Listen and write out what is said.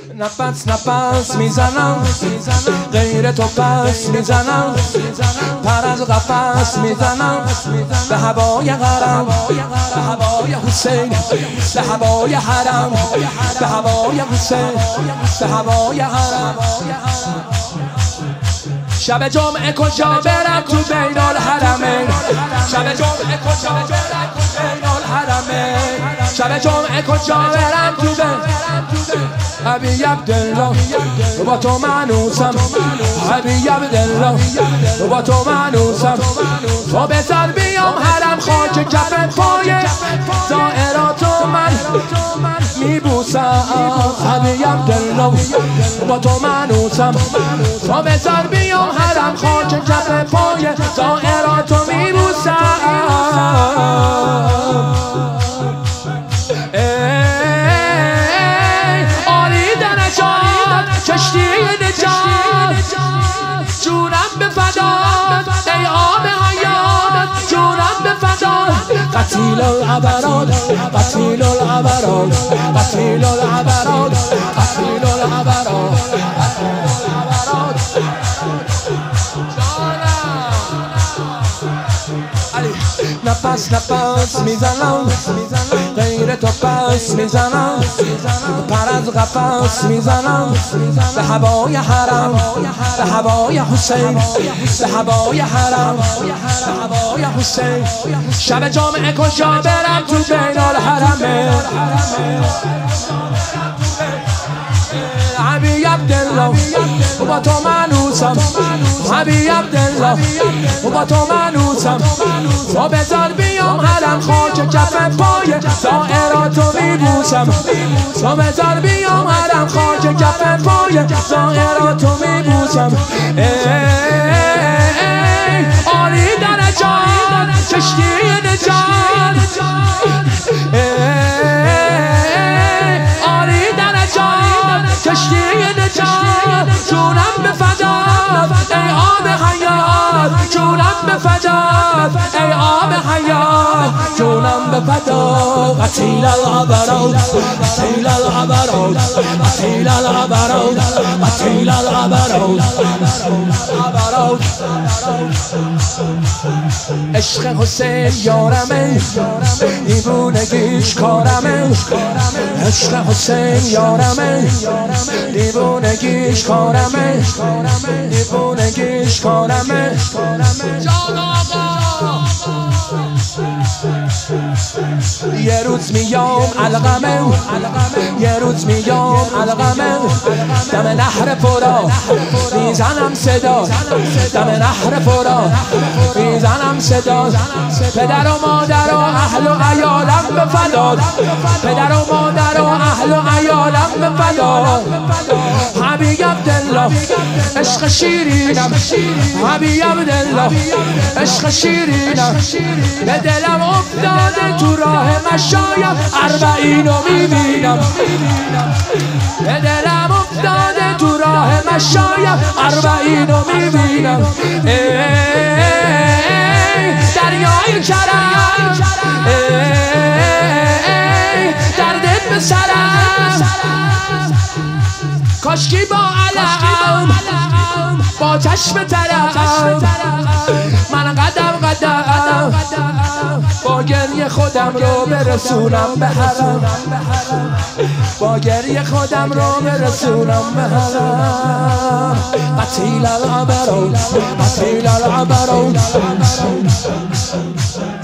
نفس میزنم غیر تو پس میزنم پر از قفس میزنم به هوای حرم به هوای حسین به هوای حرم به هوای حسین به هوای حرم شب جمعه کجا برم تو بین الحرمین شب جمعه کجا برم تو بین الحرمین شب جمعه کجا برم تو بین حبیب عبدالله با تو منوسم حبیب عبدالله با تو منوسم تو بذار بیام حرم خاک کف پای زائراتو من میبوسم حبیب عبدالله با تو منوسم تو بذار بیام حرم خاک کف پای زائراتو میبوسم کشتی نجات جونم به فدات ای آب حیات جونم به فدات قتیل العبرات قتیل العبرات قتیل العبرات قتیل العبرات نفس میزنم غیر تو پس میزنم پر از قفس میزنم به هوای حرم به هوای حسین به هوای حرم به هوای حسین شب جمعه کجا برم تو بین الحرمین حبیب عبدالله با تو منوسم حبیب عبدالله با تو منوسم تو بذار بیام حرم خاک کف پای زائراتو میبوسم تو بذار بیام حرم خاک کف پای زائراتو میبوسم عالی درجات کشتی نجات عالی درجات کشتی نجات جونم به فدات ای آب حیات جونم به فدات ای آب حیات جونم به فدات قتیل العبرات قتیل العبرات قتیل العبرات قتیل العبرات عشق حسین یارمه دیوونگیش کارمه عشق حسین یارمه دیوونگیش کارمه دیوونگیش کارمه جان آقا یه روز میام علقمه یه روز میام علقمه دم نهر فرات میزنم صدا دم نهر فرات میزنم صدا پدر و مادر و اهل و عیالم به فدات پدر و مادر و اهل و عیالم به فدات حبیب عبدالله عشق شیرینم حبیب عبدالله عشق شیرینم به دلم افتاده تو راه مشایم اربعینو میبینم به دلم افتاده تو راه مشایم اربعینو میبینم دریای کرم دردت به سرم کاشکی با علم با چشم ترم من قدم با گریه خودم رو برسونم به حرم با گریه خودم رو برسونم به حرم قتیل العبرات قتیل العبرات